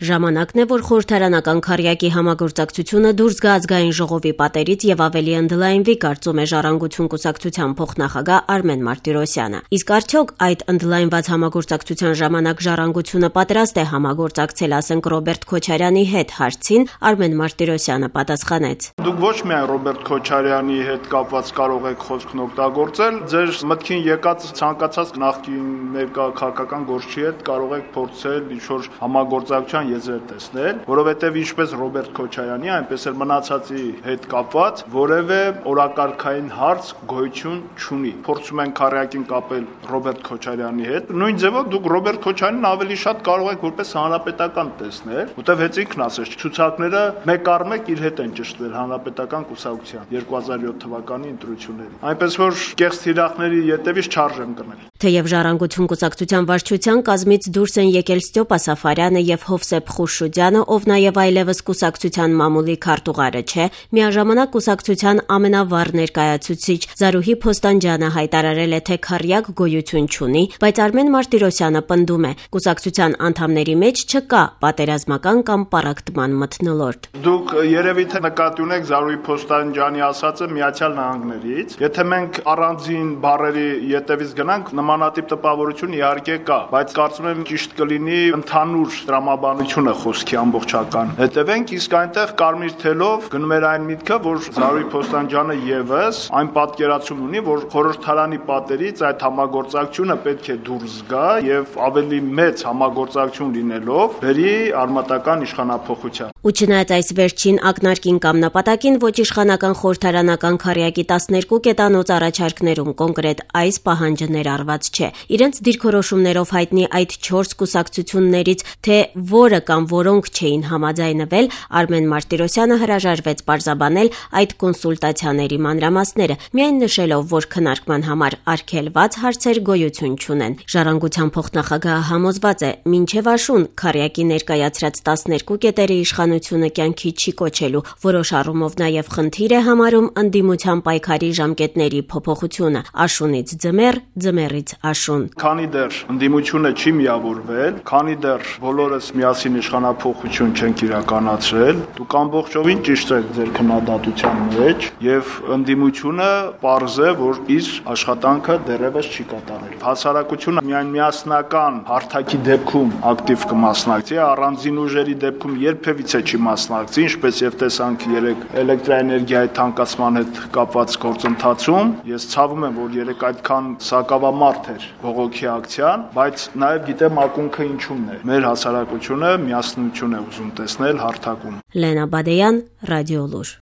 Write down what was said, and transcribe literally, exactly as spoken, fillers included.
Ժամանակն է, որ խորհրդարանական քառյակի համագործակցությունը դուրս գա ազգային ժողովի պատերից եւ ավելի ընդլայնվի, կարծում է Ժառանգություն կուսակցության փոխնախագահ Արմեն Մարտիրոսյանը։ Իսկ արդյոք այդ ընդլայնված համագործակցության ժամանակ Ժառանգությունը պատրաստ է համագործակցել, ասենք, Ռոբերտ Քոչարյանի հետ հարցին, Արմեն Մարտիրոսյանը պատասխանեց. Դուք ոչ միայն Ռոբերտ Քոչարյանի հետ կապված կարող եք խոսքն օգտագործել, ձեր մտքին եկած ցանկացած նախկին ներկա քաղաքական գործչի հետ կարող եք փորձել ինչ-որ համագործակցության եզրեր տեսնել, որովհետև ինչպես Ռոբերտ Քոչարյանի, այնպես էլ մնացածի հետ կապված որևէ օրակարգային հարց գոյություն չունի։ Փորձում են քառյակին կապել Ռոբերտ Քոչարյանի հետ։ Նույն ձևով դուք Ռոբերտ Քոչարյանին ավելի շատ կարող եք որպես հանրապետական տեսնել, որտեղ հենց ինքն ասեց, ցուցակները մեկ առ մեկ իր հետ են ճշտվել հանրապետական կուսակցության երկու հազար յոթ թվականի ընտրություններին։ Այնպես որ կեղծ թիրախների ետևից չարժեմ գնել։ Թեև Ժառանգություն կուսակցության վարչության կազմից դուրս են եկել Ստյոպա Սաֆարյանը եւ Հովսեփ Խուշուդյանը, ով նաեւ այլևս կուսակցության մամուլի քարտուղարը չէ, միաժամանակ կուսակցության ամենավառ ներկայացուցիչ Զարուհի Փոստանջյանը հայտարարել է, թե քառյակ գոյություն չունի, բայց Արմեն Մարտիրոսյանը պնդում է, կուսակցության անդամների մեջ չկա պատերազմական կամ պառակտման մթնոլորտ։ Դուք երևի թե նկատի ունեք Զարուհի Փոստանջյանի ասածը Միացյալ Նահանգներից։ Եթե մենք առանձին բառերի ետևից գնանք, նմանատիպ տպավորություն իհարկե կա, բայց կարծում եմ ճիշտ կլինի ընդհանուր տրամաբանությունը խոսքի ամբողջական հետևենք, իսկ այնտեղ կարմիր թելով գնում էր այն միտքը, որ Զարուհի Փոստանջյանը եւս այն պատկերացումն ունի, որ խորհրդարանի պատերից այդ համագործակցությունը պետք է դուրս գա եւ ավելի մեծ համագործակցություն լինելով բերի արմատական իշխանափոխության։ Ու չնայած այս վերջին ակնարկին կամ նպատակին, ոչ իշխանական խորհրդարանական քառյակի տասներկու կետանոց առաջարկներում կոնկրետ այս պահանջը ներառված չէ։ Իրենց դիրքորոշումներով հայտնի այդ չորս կուսակցություններից թե որը կամ որոնք չէին համաձայնվել, Արմեն Մարտիրոսյանը հրաժարվեց պարզաբանել այդ կոնսուլտացիաների մանրամասները, միայն նշելով, որ քննարկման համար արգելված հարցեր գոյություն չունեն։ Ժառանգության փոխնախագահը համոզված է, մինչև աշուն քառյակի ներկայացրած տասներկու կետերի իշխանությունը կյանքի չի կոչելու, որոշ առումով նաև խնդիր է համարում ընդդիմության պայքարի ժամկետների փոփոխությունը՝ աշունից ձմեռ, ձմեռից աշուն։ Քանի դեռ ընդդիմությունը չի միավորվել, քանի դեռ բոլորս միասին իշխանափոխություն չենք իրականացրել, դուք ամբողջովին ճիշտ եք ձեր քննադատության մեջ եւ ընդդիմությունը պարզ է, որ իր աշխատանքը դեռևս չի կատարել։ Հասարակությունը միայն միասնական հարթակի դեպքում ակտիվ կմասնակցի, առանձին ուժերի դեպքում երբևիցե չի մասնակցի, ինչպես եւ տեսանք երեք էլեկտրաէներգիայի թանկացման հետ կապված գործընթացում։ Ես ցավում եմ, որ երեք այդքան սակավամարդ էր բողոքի ակցիան, բայց նաեւ գիտեմ ակունքը ինչումն է։ Մեր հասարակությունը միասնություն է ուզում տեսնել հարթակում։ Լենա Բադեյան, Ռադիո Լուր։